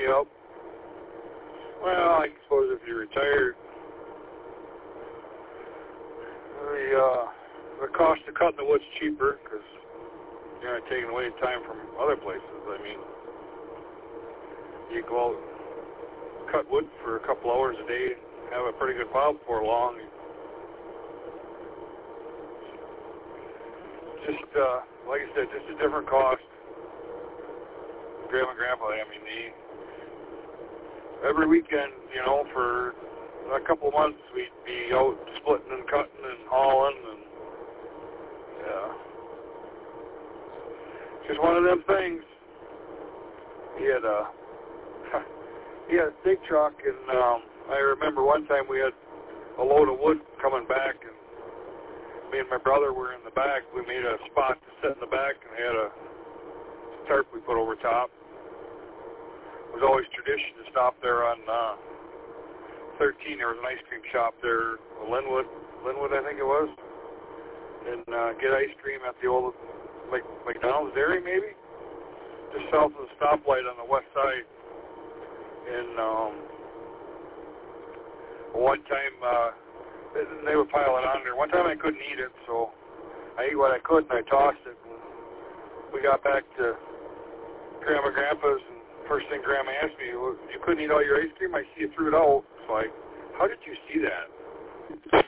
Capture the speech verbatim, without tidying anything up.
Yep. Well, I suppose if you're retired, the uh, the cost of cutting the wood's cheaper because you're not taking away time from other places. I mean, you go out, cut wood for a couple hours a day, have a pretty good pile before long. Just, uh, like I said, just a different cost. Grandma and Grandpa, I mean, they, every weekend, you know, for a couple of months, we'd be out splitting and cutting and hauling, and, yeah. Just one of them things. He had a, he had a big truck, and um, I remember one time we had a load of wood coming back, and me and my brother were in the back. We made a spot to sit in the back and had a tarp we put over top. It was always tradition to stop there on uh, thirteen. There was an ice cream shop there, Linwood, Linwood I think it was, and uh, get ice cream at the old like McDonald's Dairy maybe, just south of the stoplight on the west side. And um, one time, uh, they would pile it on there. One time I couldn't eat it, so I ate what I could and I tossed it. And we got back to Grandma and Grandpa's, and first thing Grandma asked me, well, you couldn't eat all your ice cream? I see you threw it out. It's like, how did you see that?